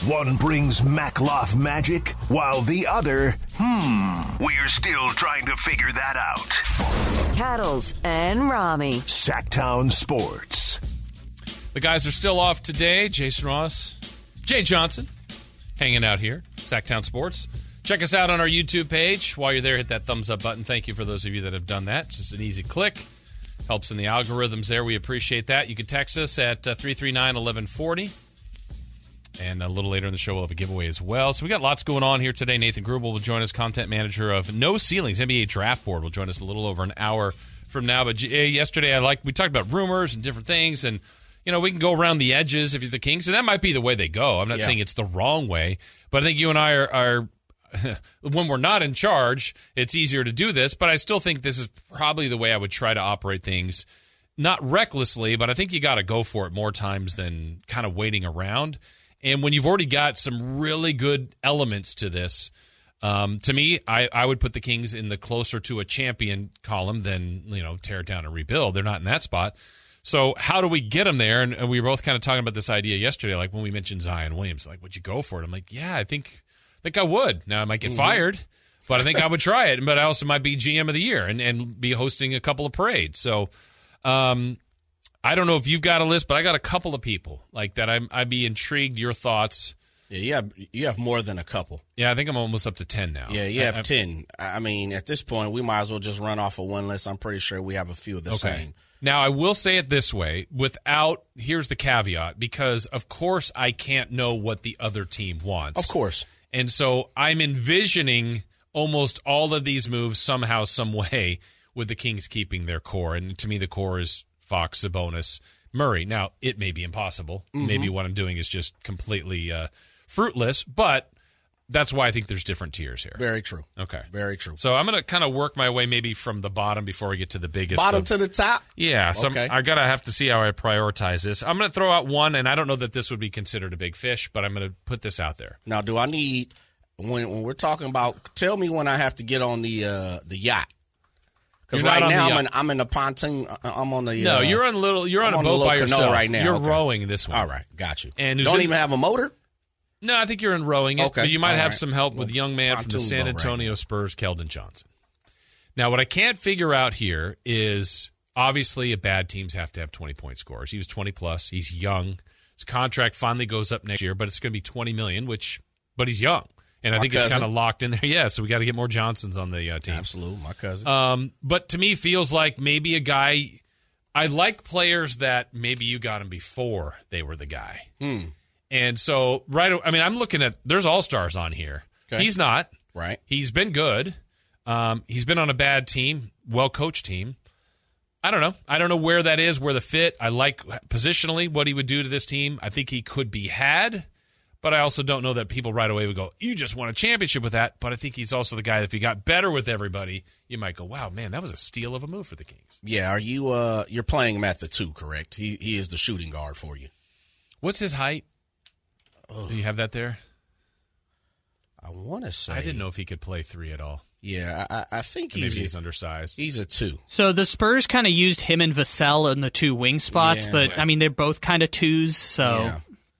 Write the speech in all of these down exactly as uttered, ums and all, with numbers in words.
One brings Makhlouf magic, while the other, hmm, we're still trying to figure that out. Cattles and Rami. Sacktown Sports. The guys are still off today. Jason Ross, Jay Johnson, hanging out here. Sacktown Sports. Check us out on our YouTube page. While you're there, hit that thumbs up button. Thank you for those of you that have done that. It's just an easy click. Helps in the algorithms there. We appreciate that. You can text us at uh, three three nine, one one four zero. And a little later in the show, we'll have a giveaway as well. So we got lots going on here today. Nathan Grubel will join us, content manager of No Ceilings, N B A Draft Board, will join us a little over an hour from now. But uh, yesterday, I like we talked about rumors and different things, and you know we can go around the edges if you're the Kings, and that might be the way they go. I'm not yeah. saying it's the wrong way, but I think you and I are, are when we're not in charge, it's easier to do this. But I still think this is probably the way I would try to operate things, not recklessly, but I think you got to go for it more times than kind of waiting around. And when you've already got some really good elements to this, um, to me, I, I would put the Kings in the closer to a champion column than, you know, tear it down and rebuild. They're not in that spot. So how do we get them there? And, and we were both kind of talking about this idea yesterday, like when we mentioned Zion Williamson, like, would you go for it? I'm like, yeah, I think I think I would. Now, I might get mm-hmm. fired, but I think I would try it. But I also might be G M of the year and, and be hosting a couple of parades. So, um I don't know if you've got a list, but I got a couple of people like that. I'm, I'd be intrigued. Your thoughts? Yeah, you have you have more than a couple. Yeah, I think I'm almost up to ten now. Yeah, you have I, ten. I mean, at this point, we might as well just run off of one list. I'm pretty sure we have a few of the okay. same. Now, I will say it this way: without here's the caveat, because of course I can't know what the other team wants. Of course, and so I'm envisioning almost all of these moves somehow, some way, with the Kings keeping their core. And to me, the core is Fox, Sabonis, Murray. Now, it may be impossible. Mm-hmm. Maybe what I'm doing is just completely uh, fruitless, but that's why I think there's different tiers here. Very true. Okay. Very true. So I'm going to kind of work my way maybe from the bottom before we get to the biggest. Bottom of, to the top? Yeah. So okay. I got to have to see how I prioritize this. I'm going to throw out one, and I don't know that this would be considered a big fish, but I'm going to put this out there. Now, do I need, when, when we're talking about, tell me when I have to get on the uh, the yacht. Because right now I'm in, I'm in the pontoon. I'm on the. No, uh, you're on a little. You're on I'm a boat on by yourself right now. You're okay. rowing this one. All right, got you. And don't in, even have a motor. No, I think you're in rowing it. Okay, but you might all have right. some help with young man from the San Antonio right Spurs, Keldon Johnson. Now, what I can't figure out here is obviously a bad teams have to have twenty point scores. He was twenty plus. He's young. His contract finally goes up next year, but it's going to be twenty million dollars, which, but he's young. And I think cousin. It's kind of locked in there. Yeah, so we got to get more Johnsons on the uh, team. Absolutely, my cousin. Um, but to me, feels like maybe a guy. I like players that maybe you got him before they were the guy. Hmm. And so, right. I mean, I'm looking at. There's all stars on here. Okay. He's not. Right. He's been good. Um, he's been on a bad team, well coached team. I don't know. I don't know where that is, where the fit. I like positionally what he would do to this team. I think he could be had. But I also don't know that people right away would go, you just won a championship with that. But I think he's also the guy that if he got better with everybody, you might go, wow, man, that was a steal of a move for the Kings. Yeah, are you uh you're playing him at the two, correct? He he is the shooting guard for you. What's his height? Ugh. Do you have that there? I want to say. I didn't know if he could play three at all. Yeah, I, I think maybe he's, he's undersized. He's a two. So the Spurs kind of used him and Vassell in the two wing spots, yeah, but, but I mean, they're both kind of twos, so. Yeah.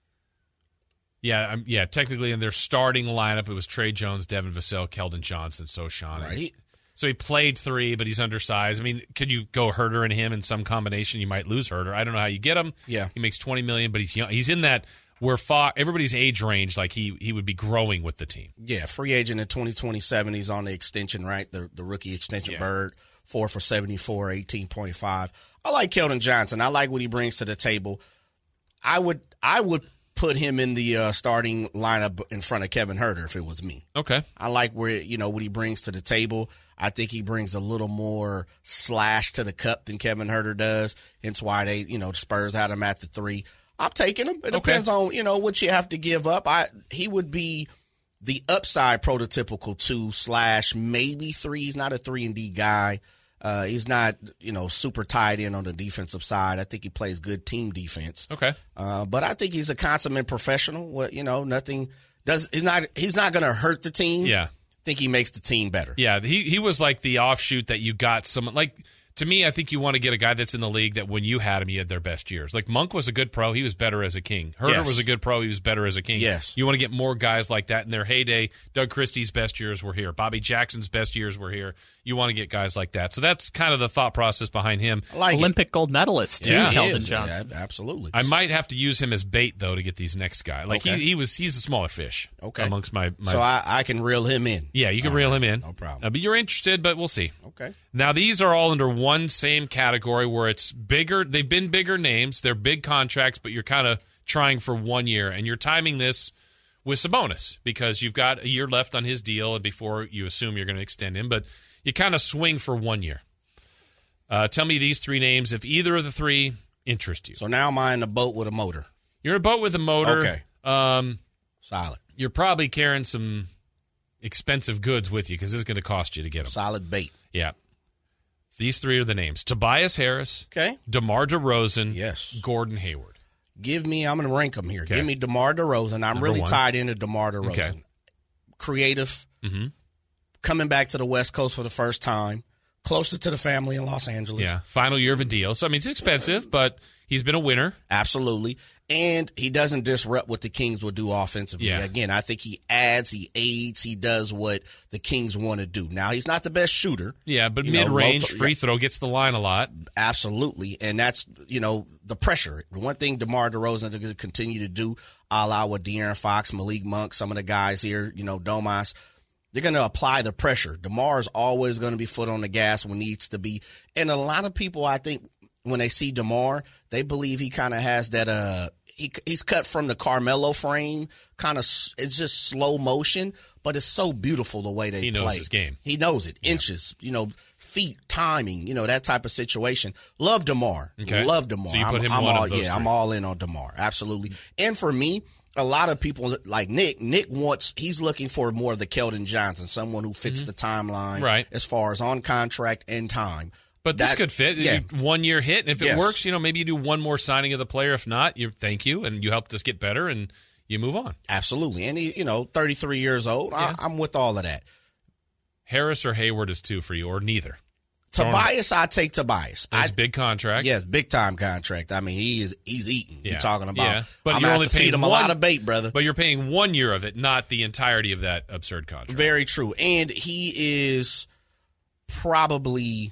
Yeah, um, yeah. Technically, in their starting lineup, it was Trey Jones, Devin Vassell, Keldon Johnson, Sochan. Right. He, so he played three, but he's undersized. I mean, could you go Herter and him in some combination? You might lose Herter. I don't know how you get him. Yeah, he makes twenty million, but he's young. He's in that where Fox, everybody's age range, like he he would be growing with the team. Yeah, free agent in twenty twenty-seven. He's on the extension, right? The the rookie extension yeah. bird, four for seventy-four, eighteen point five. I like Keldon Johnson. I like what he brings to the table. I would I would. put him in the uh, starting lineup in front of Kevin Herter if it was me. Okay. I like where, you know, what he brings to the table. I think he brings a little more slash to the cup than Kevin Herter does. Hence why they, you know, the Spurs had him at the three. I'm taking him. It depends okay. on, you know, what you have to give up. I He would be the upside prototypical two slash maybe three. He's not a three and D guy. Uh, he's not, you know, super tied in on the defensive side. I think he plays good team defense. Okay. Uh, but I think he's a consummate professional. Well, you know, nothing does. He's not. He's not going to hurt the team. Yeah. I think he makes the team better. Yeah. He he was like the offshoot that you got some like To me, I think you want to get a guy that's in the league that when you had him, you had their best years. Like Monk was a good pro. He was better as a king. Herder Yes. was a good pro. He was better as a king. Yes. You want to get more guys like that in their heyday. Doug Christie's best years were here. Bobby Jackson's best years were here. You want to get guys like that. So that's kind of the thought process behind him. I like Olympic gold medalist, Yeah. too, He Keldon is. Johnson. Yeah, absolutely. I might have to use him as bait, though, to get these next guys. Like, Okay. he, he was, he's a smaller fish Okay. amongst my, my so I, I can reel him in. Yeah, you can All reel right, him in. No problem. Uh, but you're interested, but we'll see. Okay. Now, these are all under one same category where it's bigger. They've been bigger names. They're big contracts, but you're kind of trying for one year. And you're timing this with Sabonis because you've got a year left on his deal before you assume you're going to extend him. But you kind of swing for one year. Uh, tell me these three names, if either of the three interest you. So now am I in the boat with a motor? You're in a boat with a motor. Okay. Um, Solid. you're probably carrying some expensive goods with you because this is going to cost you to get them. Solid bait. Yeah. These three are the names. Tobias Harris, Okay. DeMar DeRozan, Yes. Gordon Hayward. Give me, I'm going to rank them here. Okay. Give me DeMar DeRozan. I'm Number really one. tied into DeMar DeRozan. Okay. Creative. Mm-hmm. Coming back to the West Coast for the first time. Closer to the family in Los Angeles. Yeah. Final year of a deal. So, I mean, it's expensive, but he's been a winner. Absolutely. And he doesn't disrupt what the Kings would do offensively. Yeah. Again, I think he adds, he aids, he does what the Kings want to do. Now, he's not the best shooter. Yeah, but You know, mid-range, local- free throw, gets the line a lot. Absolutely. And that's, you know, the pressure. The one thing DeMar DeRozan is going to continue to do, a la with De'Aaron Fox, Malik Monk, some of the guys here, you know, Domas, they're going to apply the pressure. DeMar is always going to be foot on the gas when needs to be. And a lot of people, I think, when they see DeMar, they believe he kind of has that, uh, he, he's cut from the Carmelo frame, kind of, it's just slow motion, but it's so beautiful the way they He play. knows his game. He knows it. Inches, you know, feet, timing, you know, that type of situation. Love DeMar. Okay. Love DeMar. So you put I'm, him I'm one all, of those Yeah, three. I'm all in on DeMar. Absolutely. And for me, a lot of people like Nick, Nick wants, he's looking for more of the Keldon Johnson, someone who fits the timeline Right. as far as on contract and time. But this That- could fit. yeah. One year hit. And if it Yes. works, you know, maybe you do one more signing of the player. If not, you thank you and you helped us get better and you move on. Absolutely. And he, you know, thirty-three years old. Yeah. I, I'm with all of that. Harris or Hayward is two for you, or neither. Tobias, I take Tobias. That's I, a big contract. yes, big time contract. I mean, he is he's eating. Yeah. You're talking about. Yeah. But I'm you're gonna only have to paying feed him a one- lot of bait, brother. But you're paying one year of it, not the entirety of that absurd contract. Very true. And he is probably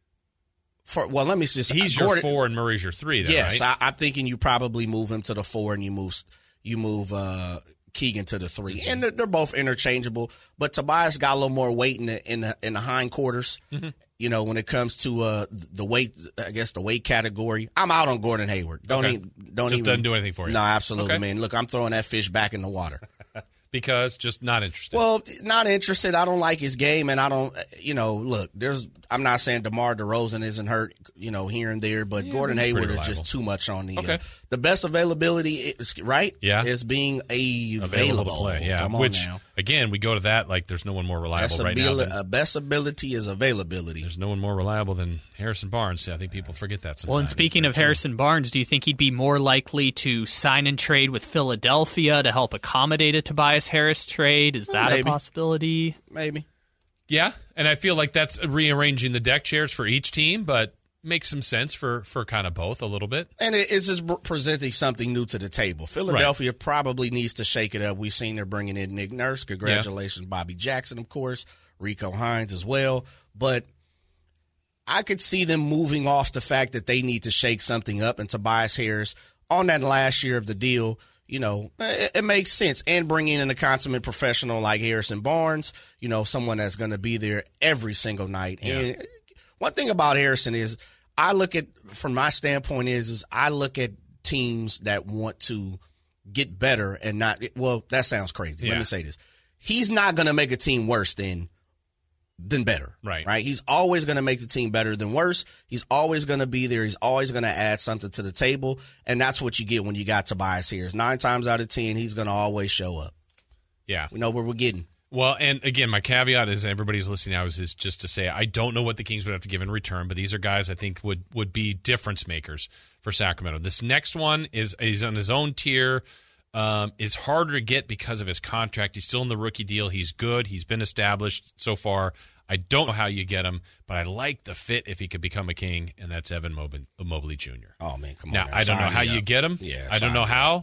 for well, let me just He's your Gordon- four and Murray's your three, then, Yes, right? I, I'm thinking you probably move him to the four and you move you move uh, Keegan to the 3 Mm-hmm. And they're, they're both interchangeable. But Tobias got a little more weight in the in the, in the hindquarters. Mm-hmm. You know, when it comes to uh, the weight, I guess the weight category. I'm out on Gordon Hayward. Don't Okay. even don't Just even doesn't do anything for you. No, absolutely, Okay. man. Look, I'm throwing that fish back in the water. Because just not interested. Well, not interested. I don't like his game, and I don't, you know, look, there's, I'm not saying DeMar DeRozan isn't hurt, you know, here and there, but Yeah, Gordon but he's Hayward pretty is just too much on the, Okay. uh, the best availability, is, right? Yeah. Is being a available available. to play. Yeah. Come on Which, now. again, we go to that like there's no one more reliable Best, right now. abil- Than, uh, best ability is availability. there's no one more reliable than Harrison Barnes. I think people forget that sometimes. Well, and speaking Very of true. Harrison Barnes, do you think he'd be more likely to sign and trade with Philadelphia to help accommodate a Tobias Harris trade? Is that Maybe. a possibility? Maybe. Yeah, and I feel like that's rearranging the deck chairs for each team, but makes some sense for, for kind of both a little bit. And it, it's just presenting something new to the table. Philadelphia probably needs to shake it up. We've seen they're bringing in Nick Nurse. Congratulations, Bobby Jackson, of course. Rico Hines as well. But I could see them moving off the fact that they need to shake something up. And Tobias Harris, on that last year of the deal, you know, it, it makes sense. And bringing in a consummate professional like Harrison Barnes, you know, someone that's going to be there every single night. Yeah. And one thing about Harrison is I look at, from my standpoint is, is I look at teams that want to get better and not, well, that sounds crazy. Yeah. Let me say this. He's not going to make a team worse than than better. Right. Right. He's always going to make the team better than worse. He's always going to be there. He's always going to add something to the table. And that's what you get when you got Tobias Harris. Nine times out of ten, he's going to always show up. Yeah. We know where we're getting. Well, and again, my caveat is everybody's listening now is, is just to say I don't know what the Kings would have to give in return, but these are guys I think would, would be difference makers for Sacramento. This next one is he's on his own tier. Um, is harder to get because of his contract. He's still in the rookie deal. He's good. He's been established so far. I don't know how you get him, but I like the fit if he could become a king, and that's Evan Mobley, Mobley Junior Oh, man, come on. Now, Now I don't know sign how me you up. get him. Yeah, I don't sign know me how,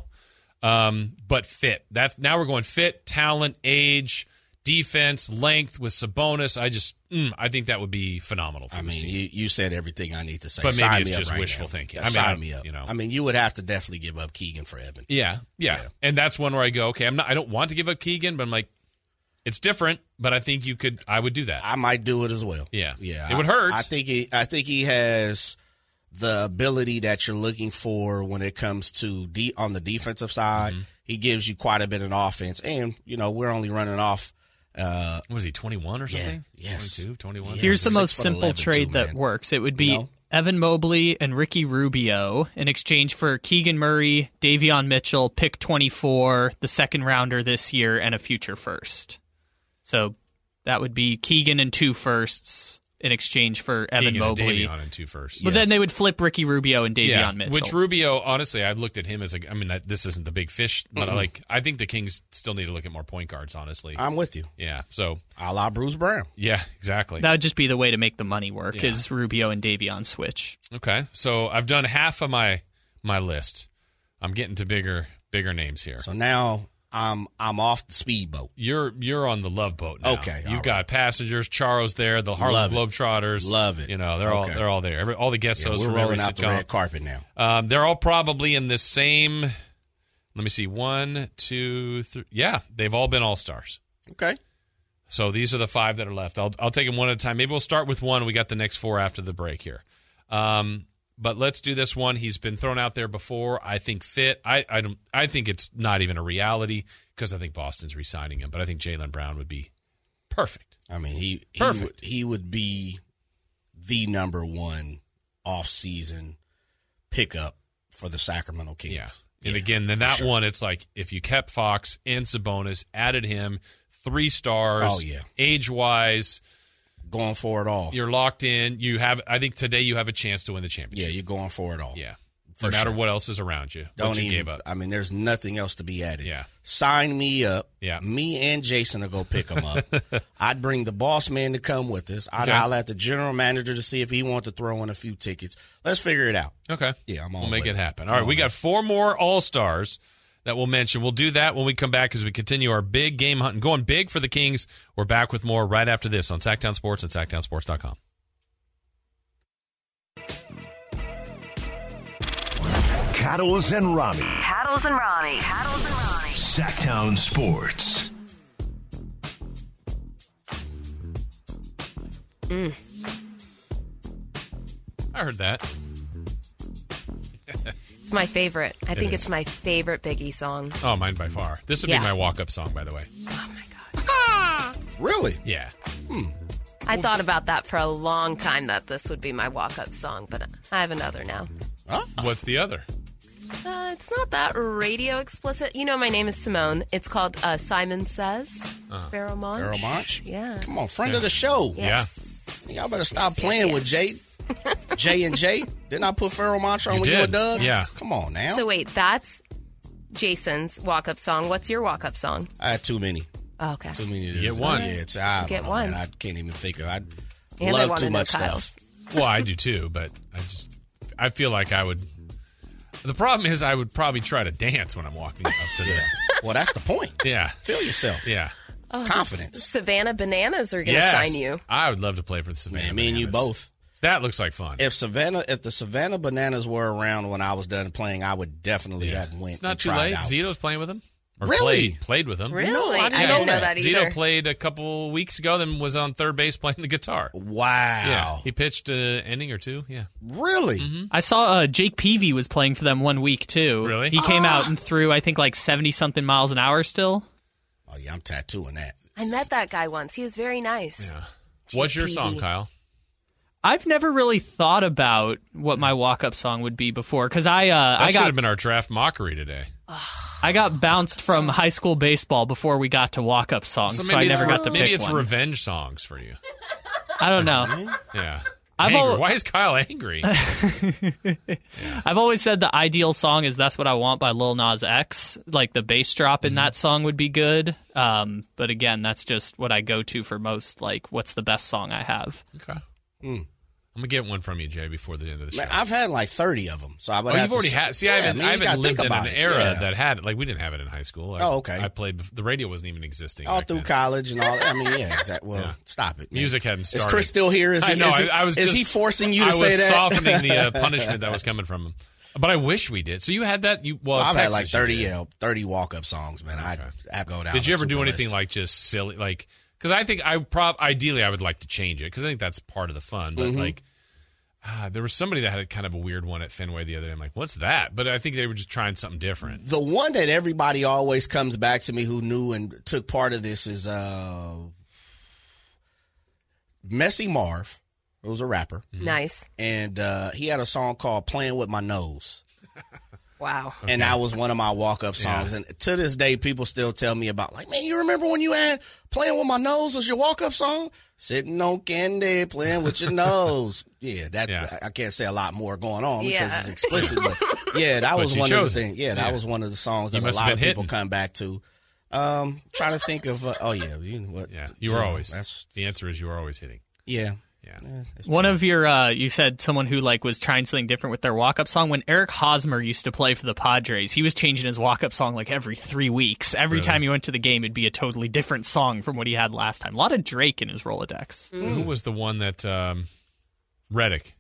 um, but fit. That's now we're going fit, talent, age, defense, length with Sabonis. I just, mm, I think that would be phenomenal for I this mean, team. you, you said everything I need to say. But maybe sign it's me up just right wishful now. thinking. Yeah, I mean, sign I- me up. you know. I mean, you would have to definitely give up Keegan for Evan. Yeah, yeah, Yeah. and that's one where I go, okay, I'm not. I don't want to give up Keegan, but I'm like, it's different. But I think you could. I would do that. I might do it as well. Yeah. yeah. It would I- hurt. I think he. I think he has the ability that you're looking for when it comes to de- on the defensive side. Mm-hmm. He gives you quite a bit of offense, and you know we're only running off. Uh, What was he, twenty-one or something? yes. twenty-two, twenty-one? Yeah. Here's the six most foot simple eleven trade too, that man. works. It would be No. Evan Mobley and Ricky Rubio in exchange for Keegan Murray, Davion Mitchell, pick twenty-four, the second rounder this year, and a future first. So that would be Keegan and two firsts in exchange for Evan Keegan and Mobley. Davion and two first. But then they would flip Ricky Rubio and Davion yeah, Mitchell. which Rubio, honestly, I've looked at him as a. I mean, that, this isn't the big fish, but Mm-hmm. like I think the Kings still need to look at more point guards. Honestly, I'm with you. yeah. So A la Bruce Brown. yeah, exactly. That would just be the way to make the money work, Yeah. is Rubio and Davion switch. Okay, so I've done half of my my list. I'm getting to bigger bigger names here. So now I'm I'm off the speedboat. You're you're on the Love Boat now. Okay, you've all got Passengers, Charo's there, the Harlem Love it. Globetrotters. Love it. You know, they're all Okay. they're all there. Every, all the guest Yeah, hosts we're from every rolling out the sitcom. red carpet now. Um, they're all probably in the same. Let me see. One, two, three. Yeah, they've all been all stars. Okay. So these are the five that are left. I'll I'll take them one at a time. Maybe we'll start with one. We got the next four after the break here. Um, but let's do this one. He's been thrown out there before. I think fit. I I don't. I think it's not even a reality because I think Boston's re-signing him. But I think Jaylen Brown would be perfect. I mean, he he Perfect. would, he would be the number one off-season pickup for the Sacramento Kings. Yeah. And again, then that sure. one, it's like if you kept Fox and Sabonis, added him, three stars. Oh, yeah. Age-wise, Going for it all. you're locked in. You have. I think today you have a chance to win the Yeah, championship. you're going for it all. Yeah. For no matter sure. what else is around you. Don't what you even, gave up. I mean, there's nothing else to be added. Yeah. Sign me up. Yeah. Me and Jason will go pick him up. I'd bring the boss man to come with us. I'd Okay. holler at the general manager to see if he wants to throw in a few tickets. Let's figure it out. Okay. Yeah, I'm on We'll make with it it. happen. Come All right, on, we man. got four more All-Stars that we'll mention. We'll do that when we come back as we continue our big game hunting. Going big for the Kings. We're back with more right after this on Sacktown Sports and sacktown sports dot com. Cattles and Rami. Cattles and Ronnie. Cattles and Ronnie. Sacktown Sports. I heard that. It's my favorite. I think is. it's my favorite Biggie song. Oh, mine by far. This would Yeah. be my walk-up song, by the way. Oh my god. Really? Yeah. I thought about that for a long time, that this would be my walk-up song, but I have another now. Huh? What's the other? Uh, it's not that radio explicit. You know, my name is Simone. It's called uh, Simon Says. Pharaoh Monch. Earl Monch? Yeah. Come on, friend of the show. Yes. Y'all better stop yes, playing yes, with Jay. J and J. Didn't I put Pharaoh Monch on You when you did. were Doug? Yeah. Come on now. So wait, that's Jason's walk-up song. What's your walk-up song? I had too many. Oh, okay. Too many. To get one. Yeah, it's, I don't Get know, one. man. I can't even think of. I And I love wanna too know much Kyle's. stuff. Well, I do too, but I just I feel like I would. The problem is I would probably try to dance when I'm walking up to the. Well, that's the point. Yeah. Feel yourself. Yeah. Confidence. Savannah Bananas are going to Yes. sign you. I would love to play for the Savannah. Man, me and you Bananas. both. That looks like fun. If Savannah, if the Savannah Bananas were around when I was done playing, I would definitely have went. It's not and too tried late. out. Zito's playing with him. Or Really? Played, played with him. Really? No, I didn't I know didn't know that. that either. Zito played a couple weeks ago, then was on third base playing the guitar. Wow. Yeah. He pitched an inning or two. Yeah. Really? I saw uh, Jake Peavy was playing for them one week, too. Really? He came out and threw, I think, like seventy-something miles an hour still. Oh yeah, I'm tattooing that. I met that guy once. He was very nice. Yeah. What's your P V. song, Kyle? I've never really thought about what my walk-up song would be before, because I uh, That I should got have been our draft mockery today. I got bounced from high school baseball before we got to walk-up songs, so, I maybe never it's, got to maybe pick it's one. revenge songs for you. I don't know. Yeah. I've Angry. al- Why is Kyle angry? I've always said the ideal song is "That's What I Want" by Lil Nas X. Like the bass drop in mm-hmm. that song would be good. Um, but again, that's just what I go to for most. Like, what's the best song I have? Okay. Mm. I'm gonna get one from you, Jay, before the end of the show. Man, I've had like thirty of them, so I would. Oh, have you've already to, had. See, yeah, I haven't, man, I haven't lived in an it. era yeah. that had it. Like we didn't have it in high school. I, oh, okay. I played. The radio wasn't even existing. All back through then. college and all. I mean, yeah, exactly. Well, Yeah. stop it. Man. Music hadn't started. Is Chris still here? Is he? I know. Is he, I, I was. is just, he forcing you to I say was that? softening the uh, punishment that was coming from him. But I wish we did. So you had that. You well, well I've Texas, had like thirty, you you know, thirty walk up songs, man. Okay. I I go down. Did you the ever do super anything list. like just silly, like? Because I think I prob ideally I would like to change it because I think that's part of the fun. But Mm-hmm. like, ah, there was somebody that had a kind of a weird one at Fenway the other day. I'm like, what's that? But I think they were just trying something different. The one that everybody always comes back to me who knew and took part of this is uh, Messy Marv, who was a rapper, Nice. and uh, he had a song called "Playing with My Nose." Wow. And that was one of my walk-up songs. Yeah. And to this day, people still tell me about, like, man, you remember when you had Playing With My Nose was your walk-up song? Sitting on candy, playing with your nose. Yeah, that Yeah. I can't say a lot more going on Yeah. because it's explicit. But, yeah, that But was you one of the chose it. things. Yeah, that Yeah. was one of the songs that You a must have lot of been people hitting. come back to. Um, trying to think of, uh, oh, yeah. You know what? Yeah, you were know, always. That's, The answer is you were always hitting. yeah. Yeah. Eh, it's One true. of your, uh, you said someone who like was trying something different with their walk-up song. When Eric Hosmer used to play for the Padres, he was changing his walk-up song like every three weeks. Every Really? time he went to the game, it'd be a totally different song from what he had last time. A lot of Drake in his Rolodex. Who was the one that um, Reddick?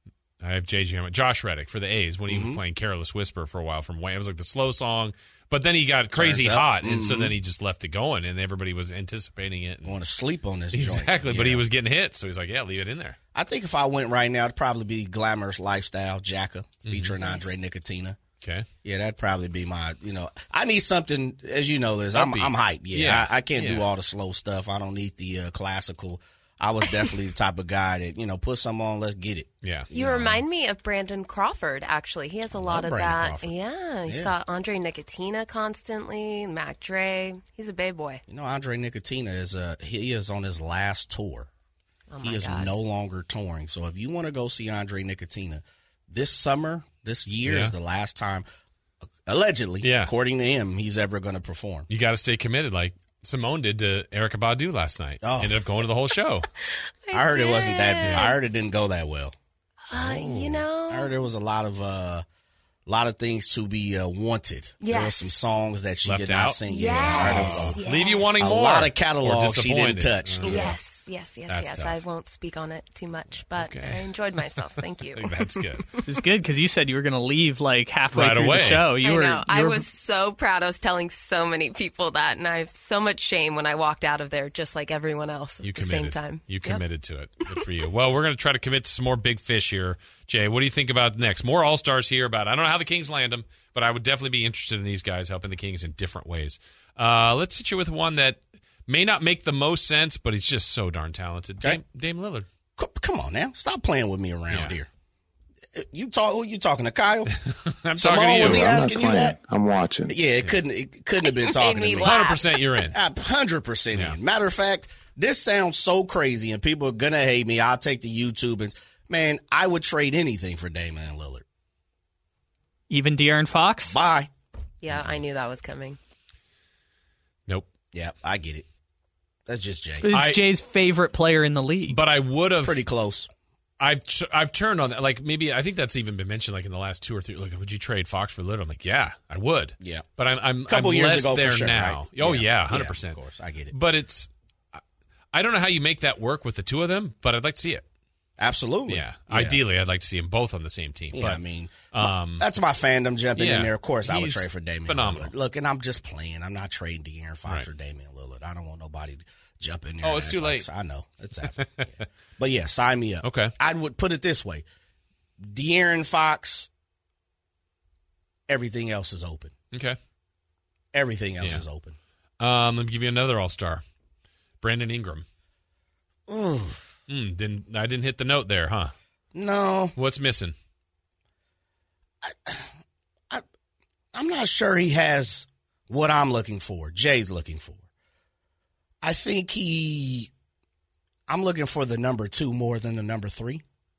I have J J on it. Josh Reddick for the A's when he Mm-hmm. was playing "Careless Whisper" for a while from Wayne. It was like the slow song, but then he got crazy Turns up. hot, and so Mhm. then he just left it going, and everybody was anticipating it. want to sleep on this joint. Exactly, but Yeah. he was getting hit, so he's like, "Yeah, leave it in there." I think if I went right now, it'd probably be Glamorous Lifestyle, Jacka, Mm-hmm. featuring Andre Nicotina. Okay, Yeah, that'd probably be my, you know, I need something, as you know, Liz, I'm, Upbeat. I'm hyped. Yeah, Yeah. I, I can't do Yeah. all the slow stuff. I don't need the uh, classical. I was definitely the type of guy that, you know, put some on, let's get it. yeah. You remind me of Brandon Crawford, actually. He has a lot of Brandon that. Crawford. Yeah, he's Yeah. got Andre Nicotina constantly, Mac Dre. He's a big boy. You know, Andre Nicotina is, uh, he is on his last tour. Oh my He is God. no longer touring. So if you want to go see Andre Nicotina this summer, this year Yeah. is the last time, allegedly, Yeah. according to him, he's ever going to perform. You got to stay committed, like Simone did to Erykah Badu last night. Oh. Ended up going to the whole show. I heard it wasn't that. did. I heard it didn't go that well. Uh, you know, I heard there was a lot of uh, lot of things to be uh, wanted. There were Yes. some songs that she Left did not out? sing. Yeah, I heard there was yes, a, yes. Leave you wanting a more. lot of Or catalogs she didn't disappointed. touch. Uh, Yeah. Yes, yes, yes, That's yes. tough. I won't speak on it too much, but Okay. I enjoyed myself. Thank I you. think that's good. It's good because you said you were going to leave like halfway Right through away. the show. You I were. know. You I were- was so proud. I was telling so many people that, and I have so much shame when I walked out of there, just like everyone else at You the committed. same time. You Yep. committed to it. Good for you. Well, we're going to try to commit to some more big fish here. Jay, what do you think about next? More All-Stars here about, I don't know how the Kings land them, but I would definitely be interested in these guys helping the Kings in different ways. Uh, let's hit you with one that may not make the most sense, but he's just so darn talented. Okay. Dame, Dame Lillard. C- Come on now, stop playing with me around Yeah. here. You talk? Who you talking to, Kyle? I'm Simone, talking to was you. he I'm not asking you playing. that? I'm watching. Yeah, it couldn't. It couldn't have been talking to me me. laugh. one hundred percent you're in. A hundred percent Yeah. in. Matter of fact, this sounds so crazy, and people are gonna hate me. I'll take the YouTube and man, I would trade anything for Damian Lillard. even De'Aaron Fox. Bye. Yeah, I knew that was coming. Nope. Yeah, I get it. That's just Jay. It's I- Jay's favorite player in the league. But I would have. Pretty close. I've I've turned on that. Like maybe I think that's even been mentioned like in the last two or three. Like, would you trade Fox for Lillard? I'm like, yeah, I would. Yeah. But I'm I'm, Couple I'm years less ago, for there sure, now. right? Oh Yeah. yeah, Yeah, hundred percent. of course, I get it. But it's I don't know how you make that work with the two of them. But I'd like to see it. Absolutely. Yeah. Ideally, I'd like to see them both on the same team. Yeah, but I mean, um, that's my fandom jumping yeah, in there. Of course, I would he's trade for Damian phenomenal. Lillard. Look, and I'm just playing. I'm not trading De'Aaron Fox Right. for Damian Lillard. I don't want nobody to jump in there. Oh, and it's act too like- late. I know. It's happening. Yeah. But yeah, sign me up. Okay. I would put it this way. De'Aaron Fox, everything else is open. okay. Everything else Yeah. is open. Um, let me give you another All Star, Brandon Ingram. Ooh, Mm, didn't I didn't hit the note there, huh? no, What's missing? I'm not sure he has what I'm looking for, Jay's looking for. I think he, I'm looking for the number two more than the number three.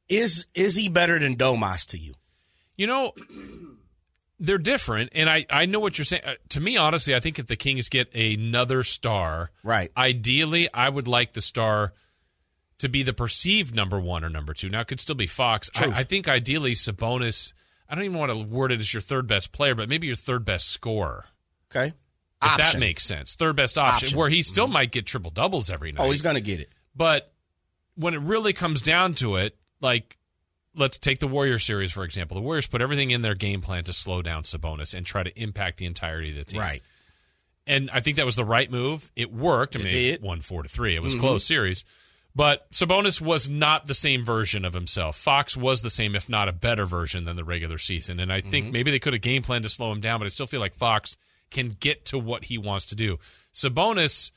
Is is he better than Domas to you? You know, they're different, and I, I know what you're saying. Uh, to me, honestly, I think if the Kings get another star, right? Ideally, I would like the star to be the perceived number one or number two. Now, it could still be Fox. I, I think ideally Sabonis, I don't even want to word it as your third best player, but maybe your third best scorer. Okay. If option. that makes sense. Third best option, option. where he still mm-hmm. might get triple doubles every night. Oh, he's going to get it. But when it really comes down to it, like, let's take the Warriors series, for example. The Warriors put everything in their game plan to slow down Sabonis and try to impact the entirety of the team. Right. And I think that was the right move. It worked. I mean, it did. Won four to three. It was mm-hmm. a close series. But Sabonis was not the same version of himself. Fox was the same, if not a better version than the regular season. And I think mm-hmm. maybe they could have game planned to slow him down, but I still feel like Fox can get to what he wants to do. Sabonis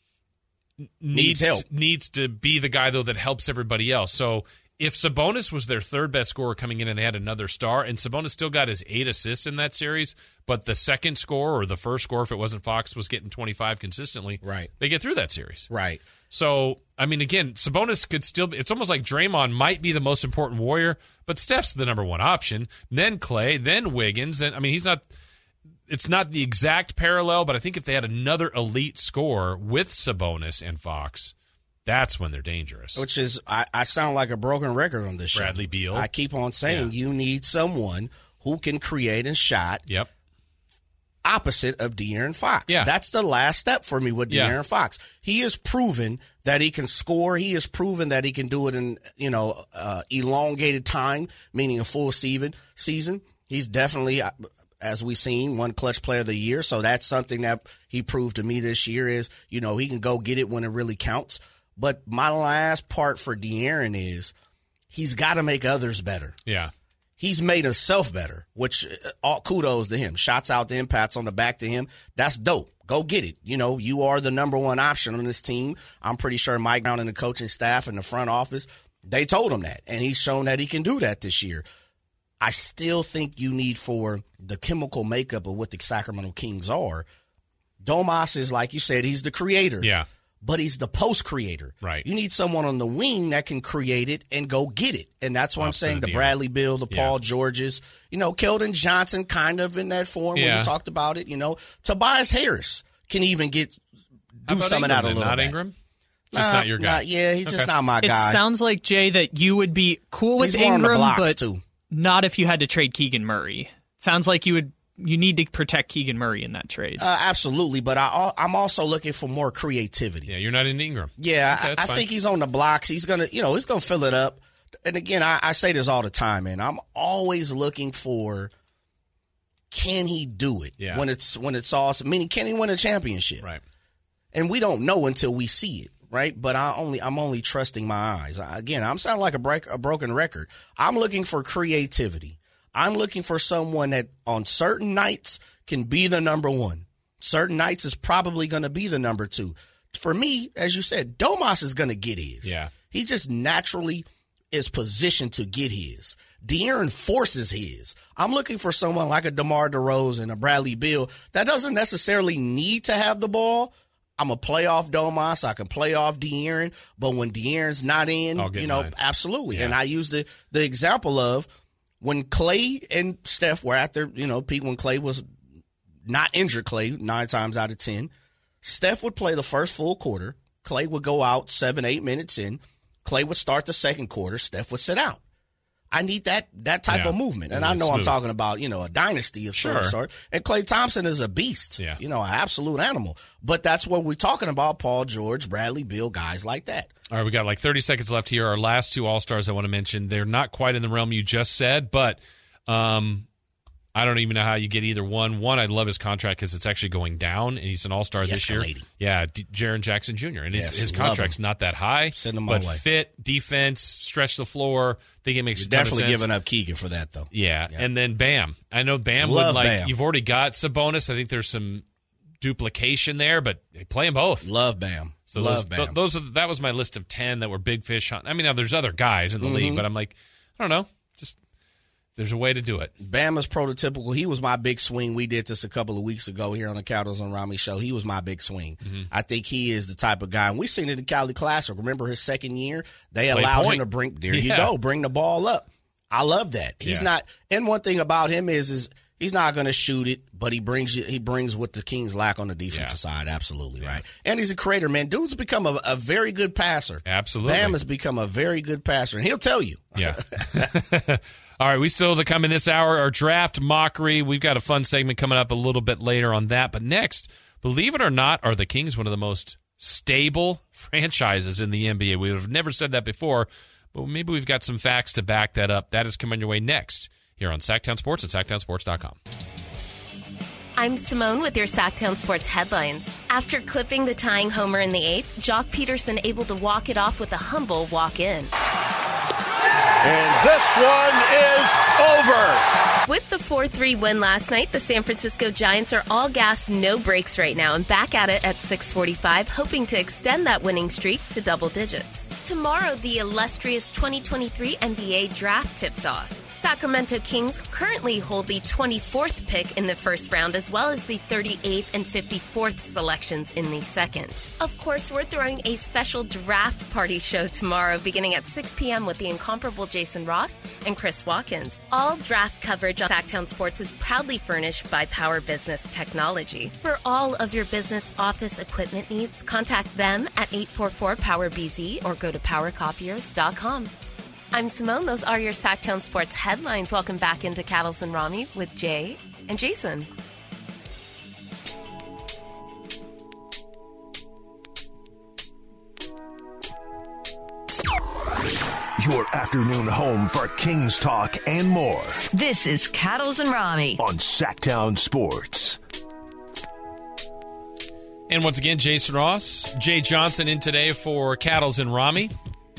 needs, needs help. To, needs to be the guy, though, that helps everybody else. So if Sabonis was their third best scorer coming in and they had another star, and Sabonis still got his eight assists in that series, but the second scorer or the first scorer, if it wasn't Fox, was getting twenty-five consistently, right? They get through that series. Right. So, I mean, again, Sabonis could still – it's almost like Draymond might be the most important Warrior, but Steph's the number one option, then Clay, then Wiggins. Then I mean, he's not – it's not the exact parallel, but I think if they had another elite scorer with Sabonis and Fox – that's when they're dangerous. Which is, I, I sound like a broken record on this show. Bradley Beal. I keep on saying yeah. you need someone who can create and shot yep. opposite of De'Aaron Fox. Yeah. That's the last step for me with De'Aaron yeah. Fox. He has proven that he can score. He has proven that he can do it in, you know, uh, elongated time, meaning a full season. season. He's definitely, as we've seen, one clutch player of the year. So that's something that he proved to me this year is, you know, he can go get it when it really counts. But my last part for De'Aaron is he's got to make others better. Yeah. He's made himself better, which all kudos to him. Shots out to him, pats on the back to him. That's dope. Go get it. You know, you are the number one option on this team. I'm pretty sure Mike Brown and the coaching staff and the front office, they told him that. And he's shown that he can do that this year. I still think you need for the chemical makeup of what the Sacramento Kings are. Domas is, like you said, he's the creator. Yeah. But he's the post creator. Right. You need someone on the wing that can create it and go get it. And that's what Opposite I'm saying. The Bradley Beal, the yeah. Paul Georges, you know, Keldon Johnson kind of in that form yeah. when we talked about it, you know. Tobias Harris can even get do something out of a little Not bit. Ingram? Just nah, not your guy. Not, yeah, he's okay. just not my it guy. It sounds like, Jay, that you would be cool with he's more Ingram, on the blocks, but too. not if you had to trade Keegan Murray. Sounds like you would you need to protect Keegan Murray in that trade. Uh, absolutely, but I, I'm also looking for more creativity. Yeah, you're not in Ingram. Yeah, okay, I, I think he's on the blocks. He's gonna, you know, he's gonna fill it up. And again, I, I say this all the time, man. I'm always looking for, can he do it yeah. when it's when it's all? Meaning, can he win a championship? Right. And we don't know until we see it, right? But I only I'm only trusting my eyes. Again, I'm sounding like a break a broken record. I'm looking for creativity. I'm looking for someone that on certain nights can be the number one. Certain nights is probably going to be the number two. For me, as you said, Domas is going to get his. Yeah. He just naturally is positioned to get his. De'Aaron forces his. I'm looking for someone like a DeMar DeRozan, a Bradley Beal that doesn't necessarily need to have the ball. I'm a playoff Domas. I can play off De'Aaron, but when De'Aaron's not in, you know, mine. absolutely. Yeah. And I use the the example of when Clay and Steph were at their, you know, peak, when Clay was not injured, Clay, nine times out of ten, Steph would play the first full quarter. Clay would go out seven, eight minutes in. Clay would start the second quarter. Steph would sit out. I need that that type yeah. of movement. And yeah, I know smooth. I'm talking about, you know, a dynasty of sure. some sort. And Klay Thompson is a beast, yeah. you know, an absolute animal. But that's what we're talking about, Paul George, Bradley Beal, guys like that. All right, we got like thirty seconds left here. Our last two All-Stars I want to mention, they're not quite in the realm you just said, but um, I don't even know how you get either one. One, I love his contract because it's actually going down, and he's an All-Star this year. Yeah, D- Jaren Jackson Junior And yes, his, his contract's not that high, Send him but away. fit, defense, stretch the floor. I think it makes You're a ton definitely of sense. giving up Keegan for that, though. Yeah. yeah, and then Bam. I know Bam love would like. Bam. You've already got Sabonis. I think there's some duplication there, but they play them both. Love Bam. So love those, Bam. th- those are that was my list of ten that were big fish. On, I mean, now there's other guys in the mm-hmm. league, but I'm like, I don't know, just There's a way to do it. Bama's prototypical. He was my big swing. We did this a couple of weeks ago here on the Cattles and Rami show. He was my big swing. Mm-hmm. I think he is the type of guy. And we've seen it in Cali Classic. Remember his second year? They Play allowed point. him to bring, there Yeah. you go, bring the ball up. I love that. He's Yeah. not, and one thing about him is, is he's not going to shoot it, but he brings you, he brings what the Kings lack on the defensive Yeah. side. Absolutely, yeah. right? And he's a creator, man. Dude's become a, a very good passer. Absolutely. Bam has become a very good passer, and he'll tell you. Yeah. All right, we still to come in this hour, our draft mockery. We've got a fun segment coming up a little bit later on that. But next, believe it or not, are the Kings one of the most stable franchises in the N B A? We would have never said that before, but maybe we've got some facts to back that up. That is coming your way next here on Sacktown Sports at sacktown sports dot com. I'm Simone with your Sacktown Sports headlines. After clipping the tying homer in the eighth, Jock Peterson able to walk it off with a humble walk-in. And this one is over. With the four three win last night, the San Francisco Giants are all gas, no breaks right now, and back at it at six forty-five, hoping to extend that winning streak to double digits. Tomorrow, the illustrious twenty twenty-three N B A draft tips off. Sacramento Kings currently hold the twenty-fourth pick in the first round, as well as the thirty-eighth and fifty-fourth selections in the second. Of course, we're throwing a special draft party show tomorrow beginning at six p.m. with the incomparable Jason Ross and Chris Watkins. All draft coverage on Sacktown Sports is proudly furnished by Power Business Technology. For all of your business office equipment needs, contact them at eight four four, power B Z or go to power copiers dot com. I'm Simone. Those are your Sacktown Sports headlines. Welcome back into Cattles and Rami with Jay and Jason. Your afternoon home for Kings talk and more This is Cattles and Rami. on Sacktown Sports. And once again, Jason Ross, Jay Johnson in today for Cattles and Rami.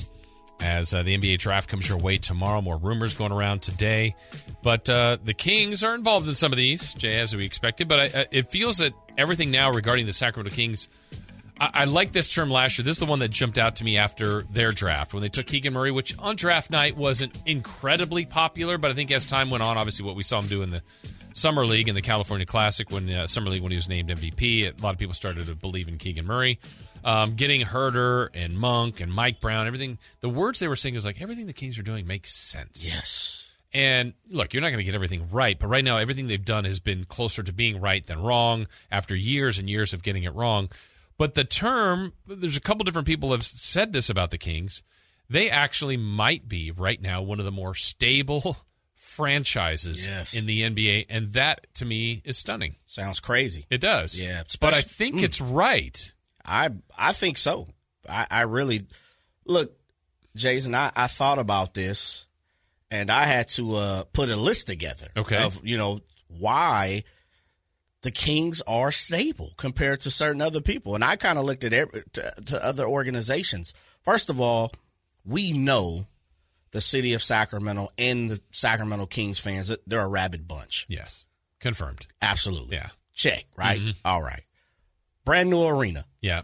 As uh, the N B A draft comes your way tomorrow, more rumors going around today. But uh, the Kings are involved in some of these, Jay, as we expected. But I, I, it feels that everything now regarding the Sacramento Kings, I, I like this term last year. This is the one that jumped out to me after their draft, when they took Keegan Murray, which on draft night wasn't incredibly popular. But I think as time went on, obviously what we saw him do in the Summer League and the California Classic, when uh, Summer League when he was named M V P, a lot of people started to believe in Keegan Murray. Um, getting Herter and Monk and Mike Brown, everything, the words they were saying was like, everything the Kings are doing makes sense. Yes. And look, you're not going to get everything right, but right now everything they've done has been closer to being right than wrong after years and years of getting it wrong. But the term, there's a couple different people have said this about the Kings. They actually might be right now one of the more stable franchises Yes. in the N B A, and that to me is stunning. Sounds crazy. It does. Yeah, But I especially- think mm. it's right. I I think so. I, I really look, Jason. I, I thought about this, and I had to uh, put a list together. Okay. Of you know why the Kings are stable compared to certain other people, and I kind of looked at every, to, to other organizations. First of all, we know the city of Sacramento and the Sacramento Kings fans. They're a rabid bunch. Yes. Confirmed. Absolutely. Yeah. Check. Right. Mhm. All right. Brand new arena. Yeah.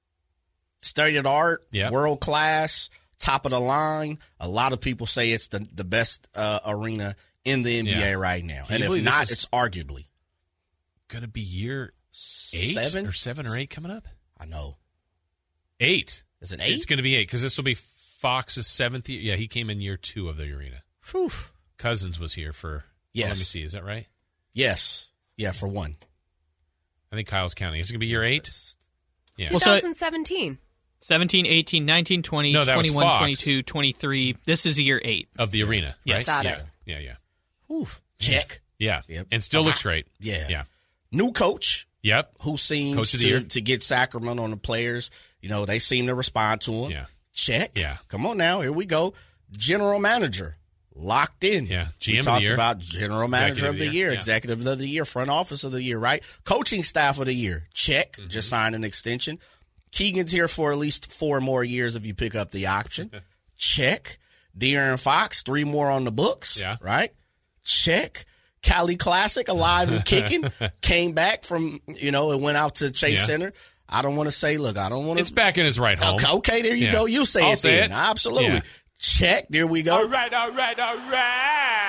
State of the art, Yeah. world class, top of the line. A lot of people say it's the, the best uh, arena in the N B A Yeah. right now. Can And you if believe this not, is- it's arguably. Going to be year eight Seven? or seven or eight coming up? I know. Eight. Is it eight? It's going to be eight because this will be Fox's seventh year. Yeah, he came in year two of the arena. Whew. Cousins was here for, Yes. well, let me see, is that right? Yes. Yeah, for one. I think Kyle's counting. Is it going to be year eight? Yeah. Well, so- twenty seventeen. seventeen, eighteen, nineteen, twenty, No, that was twenty-one, Fox. twenty-two, twenty-three. This is year eight. Of the arena, Yes. right? Got yeah. it. Yeah, yeah. Whew. Check. Yeah. Yep. And still looks great. Yeah. Yeah. New coach Yep. who seems Coach of the year. to, to get Sacramento on the players. You know, they seem to respond to him. Yeah. Check. Yeah. Come on now. Here we go. General manager. Locked in. Yeah. G M we of the talked year. about general manager Executive of of the the year, year. Yeah. executive of the year, front office of the year, right? Coaching staff of the year. Check. Mm-hmm. Just signed an extension. Keegan's here for at least four more years if you pick up the option. Check. De'Aaron Fox, three more on the books. Yeah. Right? Check. Cali Classic, alive and kicking. Came back from, you know, it went out to Chase Yeah. Center. I don't want to say, look, I don't want to. It's back in his right home. Okay, okay, there you Yeah. go. You say I'll it say then. it. Absolutely. Yeah. Check. There we go. All right, all right, all right.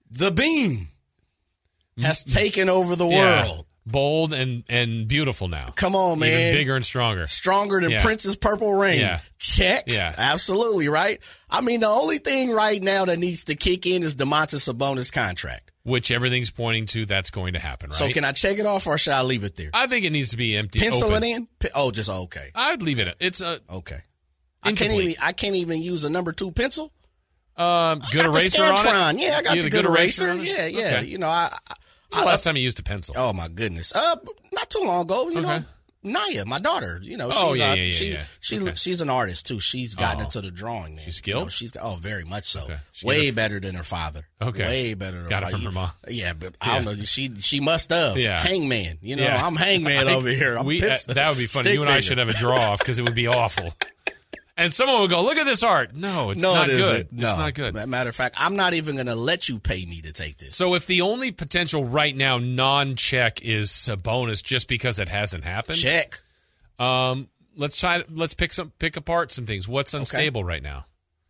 The Beam has taken over the yeah. world. Bold and, and beautiful now. Come on, man. Even bigger and stronger. Stronger than yeah. Prince's Purple Rain. Yeah. Check. Yeah. Absolutely, right? I mean, the only thing right now that needs to kick in is Domantas Sabonis' contract. Which everything's pointing to that's going to happen, right? So can I check it off or should I leave it there? I think it needs to be empty. Pencil open. it in? Oh, just okay. I'd leave it. It's a Okay. I can't even I can't even use a number two pencil? Um, good eraser on it? Yeah, I got you the good, good eraser. eraser yeah, yeah. Okay. You know, I, I When's the last time you used a pencil? Oh my goodness. Uh not too long ago, you okay. know. Naya, my daughter, you know, she's oh, yeah, uh, yeah, yeah, she yeah. she okay. she's an artist too. She's gotten oh. into the drawing. Man. She's skilled. You know, she's oh, very much so. Okay. Way her... better than her father. Okay, way better than her got father. it from her mom. Yeah, but yeah. I don't know. She she must have. Yeah. Hangman. You know, yeah. I'm Hangman I, over here. I'm we, uh, that would be funny. You and finger. I should have a draw off because it would be awful. And someone would go, "Look at this art." No, it's no, not it good. No. It's not good. Matter of fact, I'm not even going to let you pay me to take this. So if the only potential right now non-check is Sabonis, just because it hasn't happened, check. Um, let's try. Let's pick some pick apart some things. What's unstable okay. right now?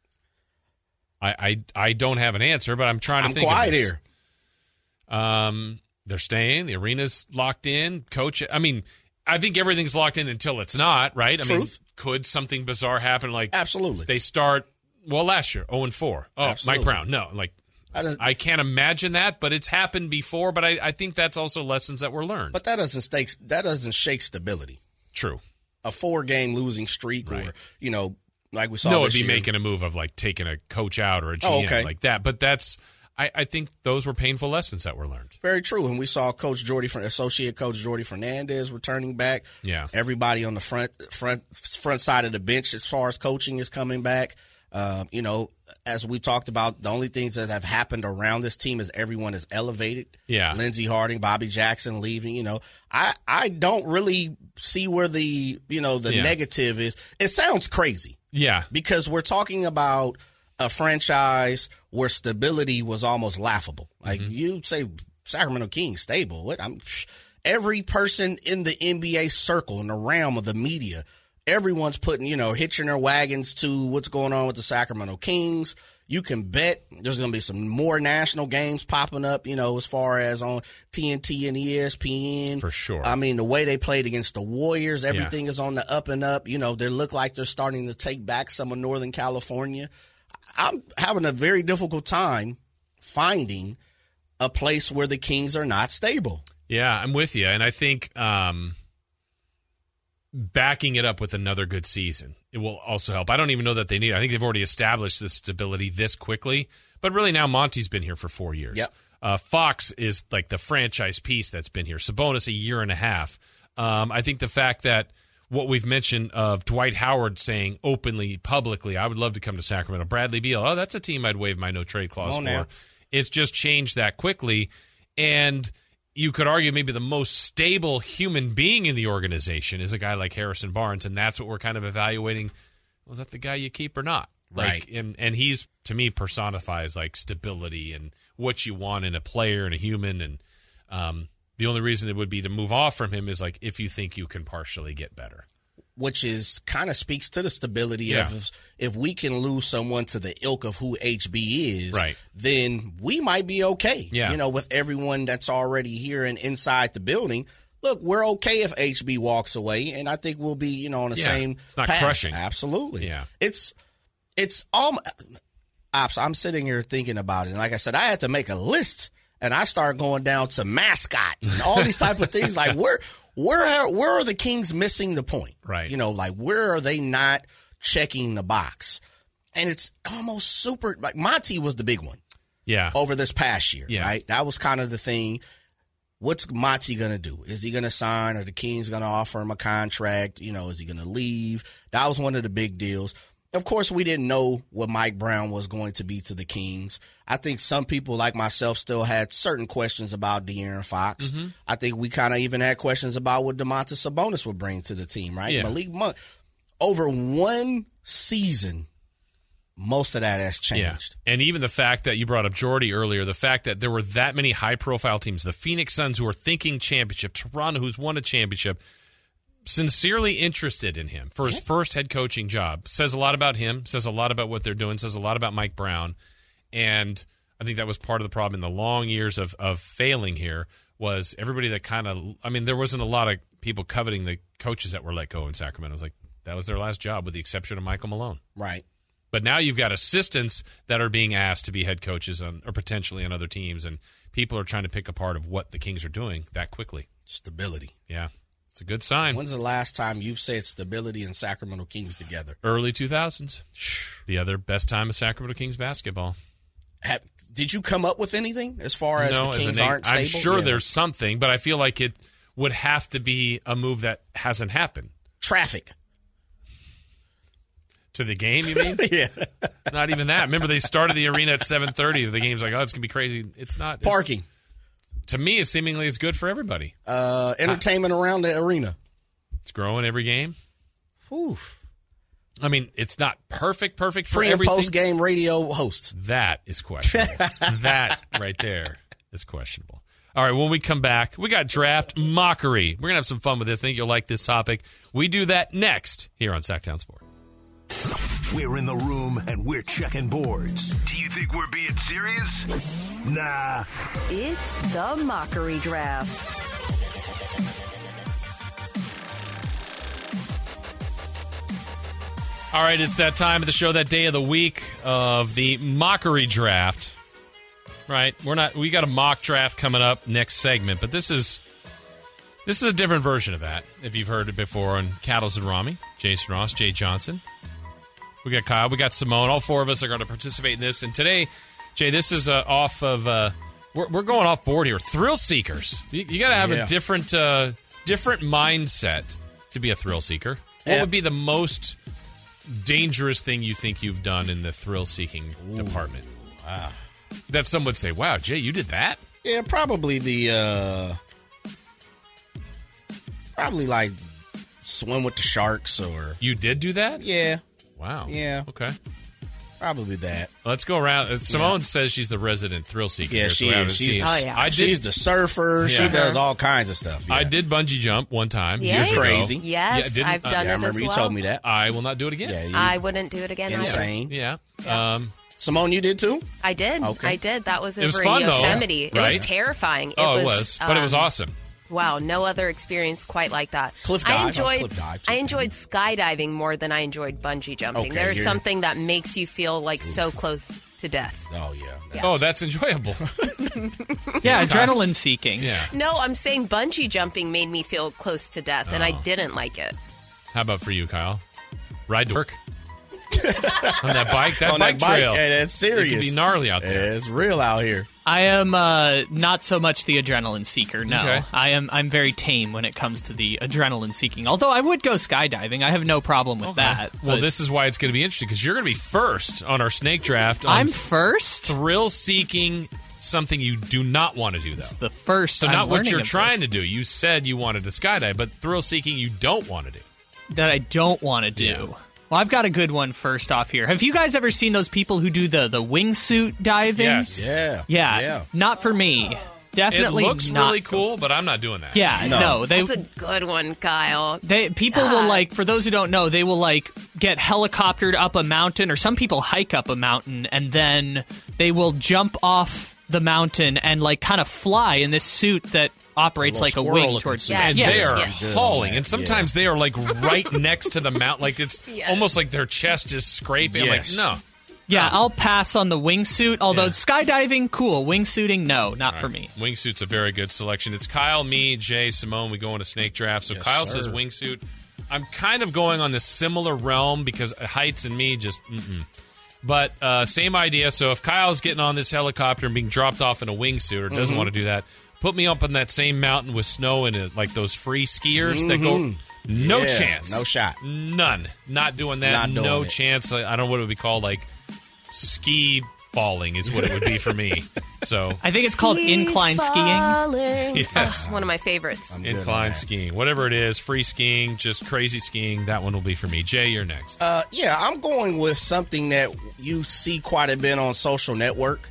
I, I I don't have an answer, but I'm trying to I'm think. quiet of this. here. Um, they're staying. The arena's locked in. Coach. I mean, I think everything's locked in until it's not. Right. I Truth. mean, could something bizarre happen? Like absolutely. They start. Well, last year, zero and four. Oh, absolutely. Mike Brown. No, like. I, I can't imagine that, but it's happened before. But I, I think that's also lessons that were learned. But that doesn't stake, that doesn't shake stability. True. A four-game losing streak, right. or you know, like we saw. No, this it'd be year. making a move of like taking a coach out or a G M oh, okay. like that. But that's, I, I think those were painful lessons that were learned. Very true. And we saw Coach Jordy, Associate Coach Jordy Fernandez returning back. Yeah. Everybody on the front front front side of the bench as far as coaching is coming back. Uh, you know, as we talked about, the only things that have happened around this team is everyone is elevated. Yeah. Lindsey Harding, Bobby Jackson leaving. You know, I, I don't really see where the, you know, the yeah. negative is. It sounds crazy. Yeah. Because we're talking about a franchise where stability was almost laughable. Like mm-hmm. you say Sacramento Kings stable. What? I'm every person in the N B A circle, in the realm of the media, everyone's putting, you know, hitching their wagons to what's going on with the Sacramento Kings. You can bet there's going to be some more national games popping up, you know, as far as on T N T and E S P N. For sure. I mean, the way they played against the Warriors, everything yeah. is on the up and up. You know, they look like they're starting to take back some of Northern California. I'm having a very difficult time finding a place where the Kings are not stable. Yeah, I'm with you. And I think um, backing it up with another good season, it will also help. I don't even know that they need it. I think they've already established this stability this quickly. But really now Monty's been here for four years. Yep. Uh, Fox is like the franchise piece that's been here. Sabonis a year and a half. Um, I think the fact that what we've mentioned of Dwight Howard saying openly, publicly, I would love to come to Sacramento. Bradley Beal, oh, that's a team I'd waive my no-trade clause for. Now. It's just changed that quickly. And you could argue maybe the most stable human being in the organization is a guy like Harrison Barnes, and that's what we're kind of evaluating. Was that the guy you keep or not? Like, right. And, and he's, to me, personifies like stability and what you want in a player and a human. And um, the only reason it would be to move off from him is like if you think you can partially get better. Which is kind of speaks to the stability yeah. of if we can lose someone to the ilk of who H B is, right. then we might be okay. Yeah. You know, with everyone that's already here and inside the building. Look, we're okay if H B walks away, and I think we'll be, you know, on the yeah. same It's not path. crushing. Absolutely. Yeah. It's it's all I'm sitting here thinking about it. And like I said, I had to make a list, and I started going down to mascot and all these type of things. Like where where where are the Kings missing the point? Right. You know, like where are they not checking the box? And it's almost super like Monty was the big one. Yeah. Over this past year. Yeah. Right. That was kind of the thing. What's Monty going to do? Is he going to sign? Are the Kings going to offer him a contract? You know, is he going to leave? That was one of the big deals. Of course, we didn't know what Mike Brown was going to be to the Kings. I think some people like myself still had certain questions about De'Aaron Fox. Mm-hmm. I think we kind of even had questions about what Domantas Sabonis would bring to the team, right? Yeah. Malik Monk. Over one season, most of that has changed. Yeah. And even the fact that you brought up Jordy earlier, the fact that there were that many high-profile teams, the Phoenix Suns who are thinking championship, Toronto who's won a championship, sincerely interested in him for his yeah. first head coaching job. Says a lot about him, says a lot about what they're doing, says a lot about Mike Brown. And I think that was part of the problem in the long years of, of failing here was everybody that kind of, I mean, there wasn't a lot of people coveting the coaches that were let go in Sacramento. It was like, that was their last job with the exception of Michael Malone. Right. But now you've got assistants that are being asked to be head coaches on, or potentially on other teams, and people are trying to pick apart of what the Kings are doing that quickly. Stability. Yeah. It's a good sign. When's the last time you've said stability and Sacramento Kings together? Early two thousands. The other best time of Sacramento Kings basketball. Have, did you come up with anything as far as no, the Kings a, aren't stable? I'm sure yeah. there's something, but I feel like it would have to be a move that hasn't happened. Traffic. To the game, you mean? Yeah. Not even that. Remember, they started the arena at seven thirty. The game's like, oh, it's going to be crazy. It's not. Parking. It's, to me, it's seemingly it's good for everybody. Uh, entertainment I, around the arena. It's growing every game. Oof. I mean, it's not perfect, perfect for Pre and everything. post game radio host. That is questionable. That right there is questionable. All right, when we come back, we got draft mockery. We're going to have some fun with this. I think you'll like this topic. We do that next here on Sacktown Sports. We're in the room and we're checking boards. Do you think we're being serious? Nah. It's the mockery draft. All right, it's that time of the show, that day of the week of the mockery draft. Right, we're not. We got a mock draft coming up next segment, but this is this is a different version of that. If you've heard it before on Cattles and Rami, Jason Ross, Jay Johnson. We got Kyle. We got Simone. All four of us are going to participate in this. And today, Jay, this is uh, off of. Uh, we're, we're going off board here. Thrill seekers. You, you got to have yeah. a different, uh, different mindset to be a thrill seeker. What Yeah. would be the most dangerous thing you think you've done in the thrill seeking department? Wow. That some would say, "Wow, Jay, you did that." Yeah, probably the uh, probably like swim with the sharks or You did do that? yeah, Wow. Yeah. Okay. probably that. Let's go around. Simone says she's the resident thrill seeker. Yeah, here, she so we is. haven't She's seen- the- Oh, yeah. I did. She's the surfer. She Yeah. does all kinds of stuff. Yeah. I did bungee jump one time. Yeah. Years ago. Crazy. Yes, Yeah, didn't- I've uh, done Yeah, I it remember as you well. told me that. I will not do it again. Yeah, you, I wouldn't do it again either. insane. Yeah. Um, Simone, you did too? I did. Okay. I did. That was over It was in fun, though, Yosemite. It right? was terrifying. It oh, was, it was, but it was um, awesome. Wow, no other experience quite like that. Cliff dive. I I enjoyed. cliff dive, too. I enjoyed skydiving more than I enjoyed bungee jumping. Okay, There's you're- something that makes you feel like so close to death. Oh yeah. Yeah. Oh, that's enjoyable. Yeah, adrenaline seeking. Yeah. No, I'm saying bungee jumping made me feel close to death, and I Oh. didn't like it. How about for you, Kyle? Ride to work on that bike. That On bike that bike, trail. hey, that's It serious. can be gnarly out there. Yeah, it's real out here. I am uh, not so much the adrenaline seeker. No, Okay. I am. I'm very tame when it comes to the adrenaline seeking. Although I would go skydiving, I have no problem with that. Well, but this is why it's going to be interesting because you're going to be first on our snake draft. On I'm first. thrill seeking. Something you do not want to do, though. The first. So I'm not what learning you're of trying this. to do. You said you wanted to skydive, but thrill seeking you don't want to do. that I don't want to do. Yeah. Well, I've got a good one first off here. Have you guys ever seen those people who do the the wingsuit diving? Yes. Yeah. Yeah. Yeah. Not for me. Definitely It looks not. really cool, but I'm not doing that. Yeah, No. no. they That's a good one, Kyle. they people will like for those who don't know, they will like get helicoptered up a mountain or some people hike up a mountain and then they will jump off the mountain and like kind of fly in this suit that operates A like a little wing squirrel-looking towards suit. you. Yes. And Yes. they are Yes. hauling, Good, and sometimes they are like right next to the mountain, like it's Yes. almost like their chest is scraping. Yes. I'm like, no, Yeah, I'll pass on the wingsuit. Although Yeah. skydiving, cool. Wingsuiting, no, not for me. Wingsuit's a very good selection. It's Kyle, me, Jay, Simone. We go on a snake draft. So Yes, Kyle sir. says wingsuit. I'm kind of going on the similar realm because heights and me just mm-mm. But uh, same idea. So if Kyle's getting on this helicopter and being dropped off in a wingsuit or doesn't Mm-hmm. want to do that, put me up on that same mountain with snow and it, like those free skiers that go. No Mm-hmm. Yeah, chance. no shot. None. Not doing that. Not doing no it. chance. I don't know what it would be called. Like ski falling is what it would be for me. So I think it's called incline skiing. Falling. Yes. Ugh, one of my favorites. I'm good on incline that. skiing, whatever it is, free skiing, just crazy skiing. That one will be for me. Jay, you're next. Uh, yeah, I'm going with something that you see quite a bit on social network,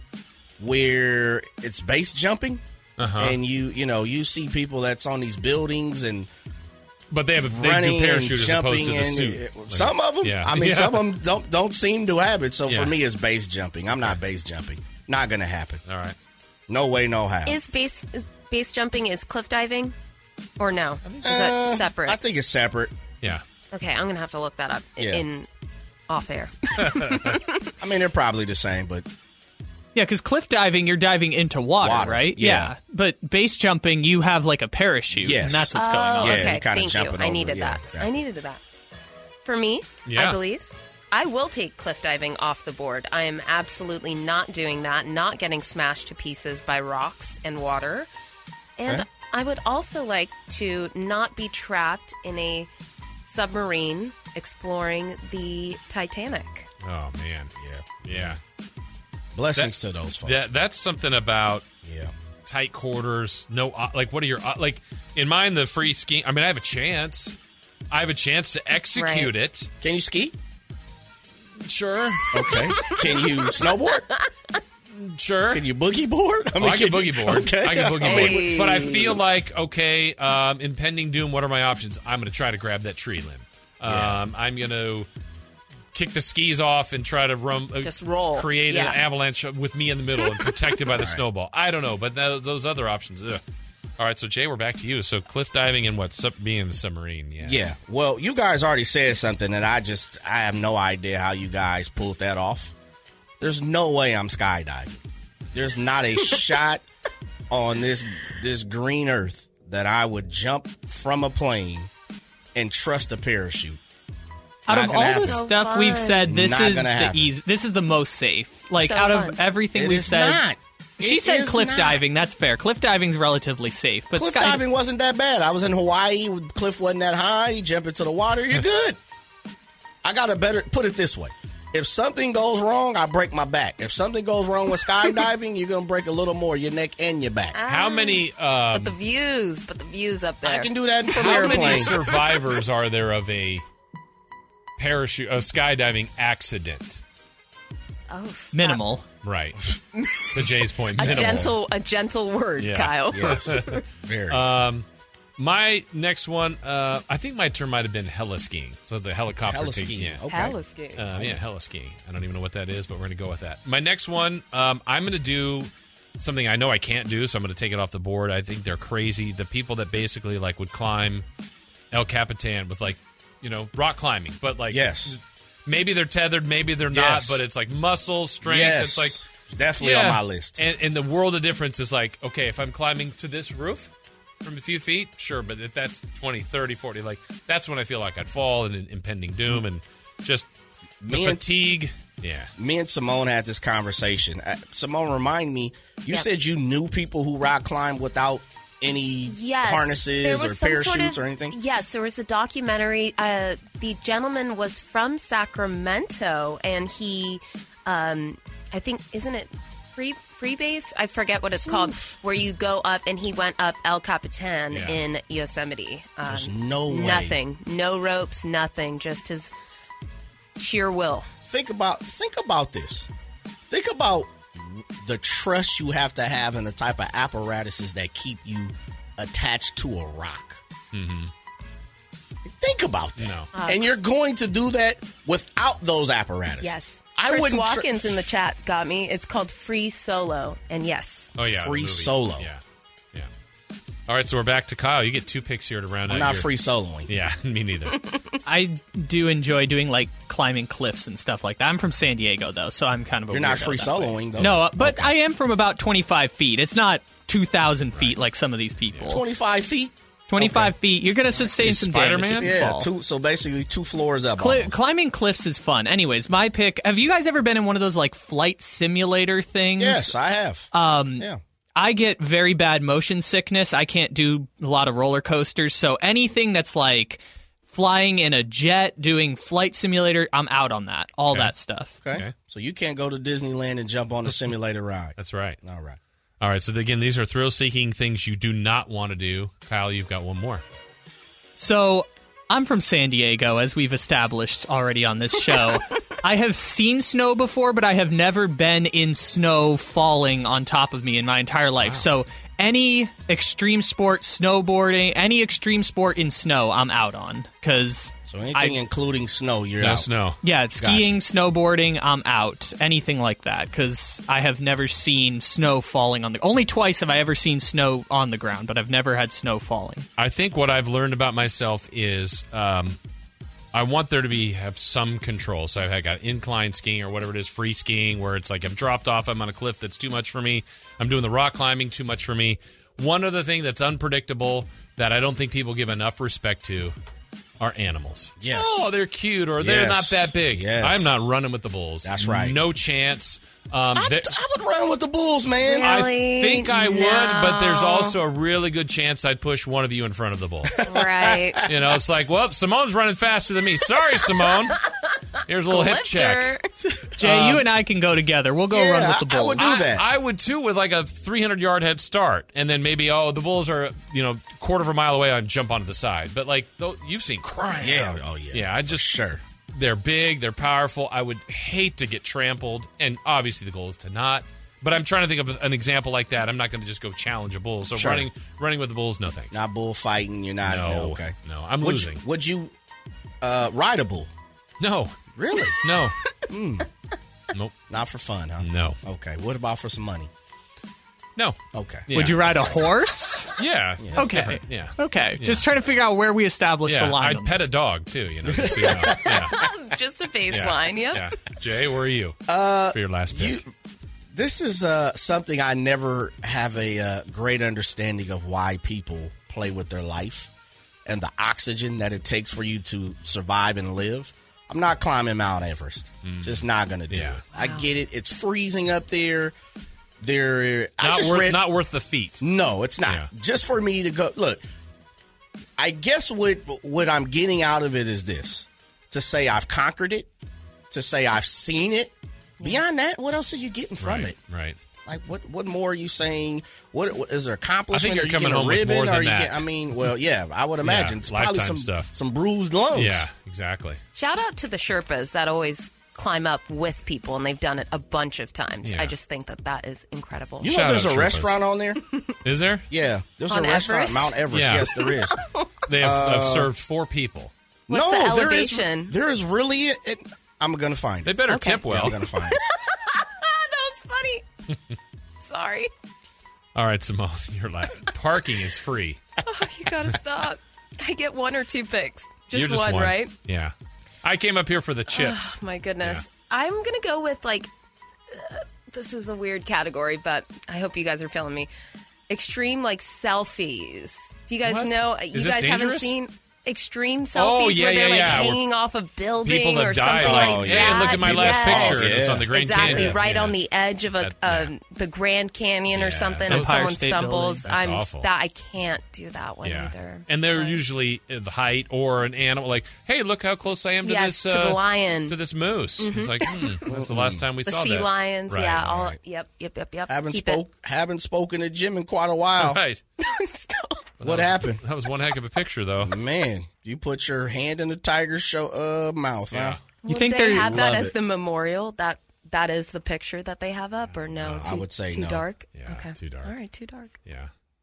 where it's base jumping, Uh-huh. and you you know you see people that's on these buildings and But they have a, they running do and parachute as jumping. opposed to the and suit. uh, some of them, Yeah. I mean, Yeah. some of them don't don't seem to have it. So Yeah. for me, it's base jumping. I'm not base jumping. Not going to happen. All right. No way, no how. Is base is base jumping is cliff diving, or no? Is Uh, that separate? I think it's separate. Yeah. Okay, I'm gonna have to look that up Yeah. in off air. I mean, they're probably the same, but Yeah, because cliff diving, you're diving into water, Water, right? yeah. But base jumping, you have like a parachute. Yes. And that's what's Oh, going on. Yeah, okay. you're kinda Thank jumping you. I over, needed yeah, that. exactly. I needed that. For me, Yeah. I believe I will take cliff diving off the board. I am absolutely not doing that. Not getting smashed to pieces by rocks and water. And Okay. I would also like to not be trapped in a submarine exploring the Titanic. Oh, man. yeah. Yeah. Blessings That- to those folks. That, that's something about yeah. tight quarters. No, uh, like, what are your, uh, like, in mine, the free skiing. I mean, I have a chance. I have a chance to execute Right. it. Can you ski? Sure. Okay. Can you snowboard? Sure. Can you boogie board? Oh, I can you- boogie board. Okay. I can boogie Hey. board. But I feel like, okay, um, impending doom, what are my options? I'm going to try to grab that tree limb. Um, I'm going to kick the skis off and try to rum, uh, Just roll. create Yeah. an avalanche with me in the middle and protected by the snowball. I don't know, but those, those other options, ugh. All right, so Jay, we're back to you. So cliff diving and what? Sub- being in the submarine, yeah. Yeah. Well, you guys already said something that I just, I have no idea how you guys pulled that off. There's no way I'm skydiving. There's not a shot on this this green earth that I would jump from a plane and trust a parachute. Out Not of gonna all happen. the So stuff we've fun. said, this Not is gonna the happen. easy. This is the most safe. Like So out fun. of everything It we've is said, not. she It said is cliff not. diving. That's fair. Cliff diving's relatively safe, but Cliff sky diving wasn't that bad. I was in Hawaii. Cliff wasn't that high. You jump into the water, you're good. I got to better put it this way. If something goes wrong, I break my back. If something goes wrong with skydiving, you're going to break a little more, your neck and your back. How many um, But the views, but the views up there. I can do that from how airplane. many survivors are there of a parachute, a skydiving accident? oh, f- minimal. Right. To Jay's point, A minimal. gentle, a gentle word, Yeah. Kyle. Yes, very. Um, my next one, uh, I think my term might have been hella skiing. So the helicopter. Hella take- skiing. Yeah. Okay. Hella skiing. Uh, yeah, hella skiing. I don't even know what that is, but we're going to go with that. My next one, um, I'm going to do something I know I can't do, so I'm going to take it off the board. I think they're crazy. The people that basically like would climb El Capitan with like, you know, rock climbing, but like, Yes. maybe they're tethered, maybe they're Yes. not, but it's like muscle strength. yes. It's like definitely yeah. on my list. And, and the world of difference is like, okay, if I'm climbing to this roof from a few feet, sure, but if that's twenty, thirty, forty, like that's when I feel like I'd fall and impending doom and just the Me and- fatigue. Yeah. Me and Simone had this conversation. Uh, Simone, remind me, you Yeah. said you knew people who rock climb without any Yes, there harnesses was or some parachutes sort of- or anything? Yes, there was a documentary. Uh, the gentleman was from Sacramento, and he, um, I think, isn't it free Freebase? I forget what it's called, where you go up, and he went up El Capitan Yeah. in Yosemite. Um, There's no way. nothing, no ropes, nothing, just his sheer will. Think about think about this. Think about the trust you have to have in the type of apparatuses that keep you attached to a rock. Mm-hmm. Think about that. No. And you're going to do that without those apparatuses. Yes. I Chris wouldn't tr- Watkins in the chat got me. It's called Free Solo, and yes. Oh, yeah. the Free movie. solo. Yeah. Yeah. All right, so we're back to Kyle. You get two picks here to round I'm out not your- free soloing. Yeah, me neither. I do enjoy doing like climbing cliffs and stuff like that. I'm from San Diego though, so I'm kind of a You're not weirdo free that way. soloing, though. No, uh, but Okay. I am from about twenty-five feet. It's not two thousand feet like some of these people. twenty-five feet? twenty-five feet. You're gonna sustain You some Spider-Man? damage. if you Yeah, fall. two, so basically two floors up. Cli- almost. climbing cliffs is fun. Anyways, my pick. Have you guys ever been in one of those like flight simulator things? Yes, I have. Um, yeah. I get very bad motion sickness. I can't do a lot of roller coasters. So anything that's like flying in a jet, doing flight simulator, I'm out on that. All Okay. that stuff. Okay. Okay. So you can't go to Disneyland and jump on the simulator ride. That's right. All right. All right, so again, these are thrill-seeking things you do not want to do. Kyle, you've got one more. So I'm from San Diego, as we've established already on this show. I have seen snow before, but I have never been in snow falling on top of me in my entire life. So any extreme sport, snowboarding, any extreme sport in snow, I'm out on. Because So anything I, including snow, you're No out. snow. Yeah, skiing, Gotcha. snowboarding, I'm out. Anything like that. Because I have never seen snow falling on the... Only twice have I ever seen snow on the ground, but I've never had snow falling. I think what I've learned about myself is um, I want there to be have some control. So I've got incline skiing or whatever it is, free skiing, where it's like I'm dropped off, I'm on a cliff that's too much for me. I'm doing the rock climbing, too much for me. One other thing that's unpredictable that I don't think people give enough respect to are animals. Yes. Oh, they're cute or they're Yes. not that big. Yes. I'm not running with the bulls. That's right. No chance. Um, I, they- I would run with the Bulls, man. Really? I think I would, No. but there's also a really good chance I'd push one of you in front of the bull. Right. You know, it's like, well, Simone's running faster than me. Sorry, Simone. Here's a little hip check. Jay, you and I can go together. We'll go yeah, run with the I- I Bulls. would do I, that. I would too, with like a three hundred yard head start, and then maybe oh the bulls are you know quarter of a mile away, I'd jump onto the side. But like though, you've seen crime. Yeah, oh yeah. Yeah, I just Sure. they're big, they're powerful. I would hate to get trampled, and obviously the goal is to not. But I'm trying to think of an example like that. I'm not going to just go challenge a bull. So Sure. running running with the bulls, no thanks. Not bullfighting, you're not. No, no, okay. no, I'm would losing. You, would you uh, ride a bull? No, Really? no, nope, Not for fun, huh? no, Okay. What about for some money? no. Okay. Yeah. Would you ride a horse? Yeah. that's Okay. different. Yeah. Okay. Yeah. Just trying to figure out where we establish Yeah, the line. I'd on pet a this. dog too. You know. Just so you know. Yeah. Just a Yeah. baseline. Yep. Yeah. Jay, where are you Uh, for your last pick? You, this is uh, something I never have a uh, great understanding of why people play with their life and the oxygen that it takes for you to survive and live. I'm not climbing Mount Everest. Just not going to do Yeah. it. I get it. It's freezing up there. There, I not just worth read. not worth the feat. No, it's not. Yeah. Just for me to go. Look, I guess what what I'm getting out of it is this: to say I've conquered it, to say I've seen it. Beyond that, what else are you getting from Right. it? Right. Like, what what more are you saying? What, what is there accomplishment? you're Are you coming getting a home with ribbon? more Or than are you that. Get, I mean, well, yeah, I would imagine Yeah, it's probably lifetime some stuff. some bruised lungs. Yeah. Exactly. Shout out to the Sherpas that always climb up with people, and they've done it a bunch of times. Yeah. I just think that that is incredible. You know, Shout there's out a Sherpas. restaurant on there. Is there? Yeah, there's On a restaurant, Everest? Mount Everest. Yeah. Yes, there is. They have, have served four people. What's no, the there is. elevation? There is really. It, it, I'm gonna find They it. better Okay. tip Yeah, well. I'm gonna find it. that was funny. Sorry. All right, Simone, you're like parking is free. Oh, you gotta stop. I get one or two picks. Just, You're just one, one, right? Yeah. I came up here for the chips. Oh, my goodness. Yeah. I'm going to go with, like, uh, this is a weird category, but I hope you guys are feeling me. Extreme, like, selfies. Do you guys What? know? Is you this guys haven't dangerous? seen extreme selfies Oh, yeah, where they're, yeah, like, yeah, where hanging off a building People or have died. something Like, like hey, that. look at my last Yes. picture. Oh, It's yeah. on the Grand Exactly, Canyon. right Yeah. on the edge of a That- um, yeah. the Grand Canyon Yeah, or something, those- and someone Empire State stumbles. Building. That's I'm awful. that I can't do that one Yeah. either. And they're Sorry. usually the height or an animal. Like, hey, look how close I am to Yes, this to the uh, lion. to this moose. It's like, hmm, that's the last time we the saw sea that. lions. Right, Yeah, all. right. Yep, yep, yep, yep. Haven't Keep it- spoke. Haven't spoken to Jim in quite a while. Right. Stop. What happened? That was one heck of a picture, though. Man, you put your hand in the tiger's show uh, mouth, Yeah. huh? You Would think they they're- have that Love as it. the memorial? That that is the picture that they have up, or no? I Too- would say too no. dark. Yeah, okay, too dark. All right, too dark. Yeah.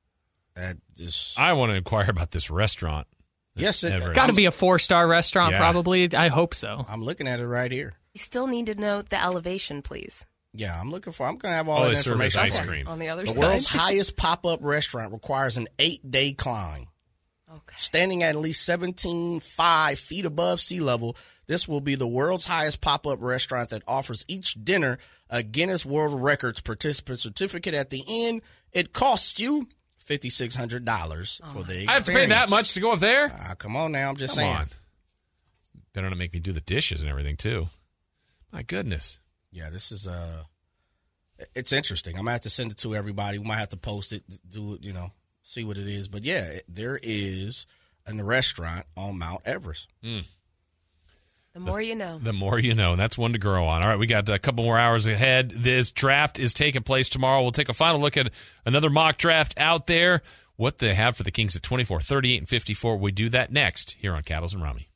That just I want to inquire about this restaurant. yes, it, Everest. Got to be a four star restaurant, Yeah. probably. I hope so. I'm looking at it right here. You still need to know the elevation, please. Yeah, I'm looking for. I'm gonna have all Oh, that they serve us information. ice for you. cream. On the other The side. world's highest pop-up restaurant requires an eight-day climb. Okay. Standing at at least seventeen point five feet above sea level, this will be the world's highest pop-up restaurant that offers each dinner a Guinness World Records participant certificate at the end. It costs you five thousand six hundred dollars for the experience. I have to pay that much to go up there? Ah, come on now, I'm just Come saying. on. Better not make me do the dishes and everything, too. My goodness. Yeah, this is uh, it's interesting. I'm gonna have to send it to everybody. We might have to post it, do it, you know, see what it is. But yeah, it, there is a restaurant on Mount Everest. The more you know. The more you know. And that's one to grow on. All right, we got a couple more hours ahead. This draft is taking place tomorrow. We'll take a final look at another mock draft out there. What they have for the Kings at twenty-four, thirty-eight, and fifty-four. We do that next here on Cattles and Rami.